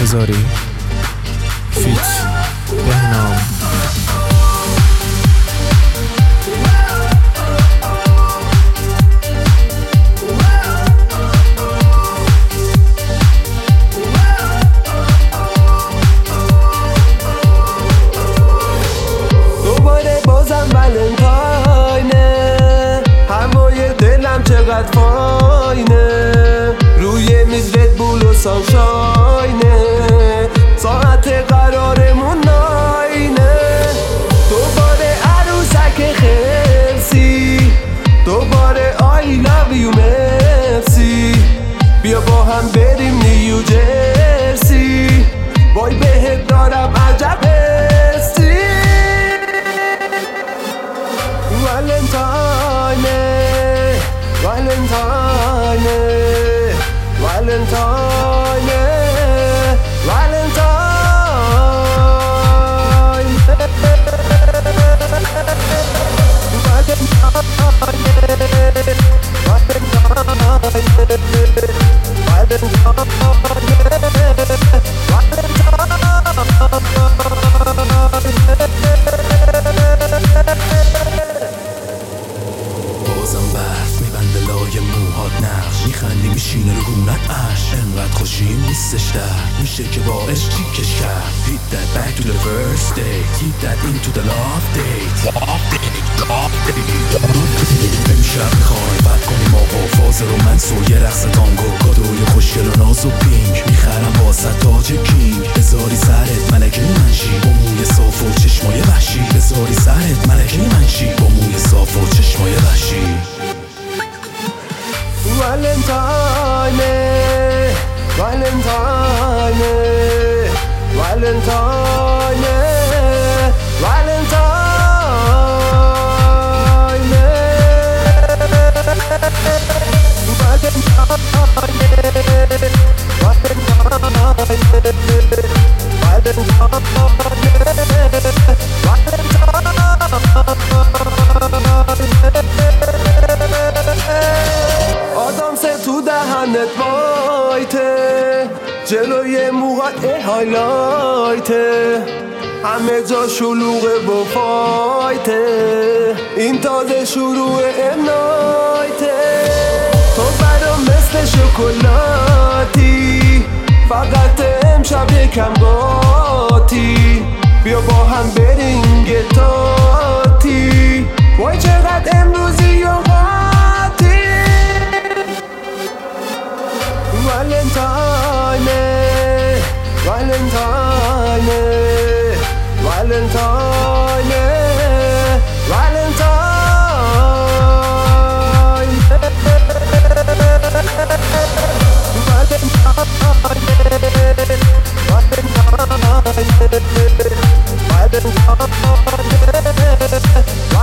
هزاری فیت بهنام. دوباره بازم ولنتاینه، هوای دلم چقدر فاینه، روی میز ردبول و سانشاینه، ساعت قرارمون ناینه. دوباره عروسک خرسی، دوباره I love you مرسی، بیا با هم بریم نیو جرسی، وای بهت دارم عجب حسی. ولنتاینه ولنتاینه ولنتاینه بازم برف میبنده لای موهات نقش، میخندی میشینه رو گونت عش، انقدر خوشیم نیستش در میشه که با عشق چیکش کرد. Hit that back to the first date, hit that into the love date. امشب میخوایم بد کنیم آقا فاز رومنس و یه رقص تانگو، کادوی خوشگل و ناز و پینک، میخرم واسه تاج کینگ. بذاری سرت ملکه منشی با موی صاف و چشمای وحشی، بذاری سرت ملکه منشی با موی صاف و چشمای وحشی. ولنتاینه ولنتاینه ولنتاینه ولنتاینه آدم سه تو دهنت وایته، جلوی موهات هایلایته، همه جا شلوغه و فایته، این تازه شروع امنایته. تو برام مثل شکلاتی، فقط امشب یکم قاطی، بیا با هم بریم گتاتی، وای چقدر امروزی و قاطی. ولنتاینه ولنتاینه ولنتاینه ولنتاینه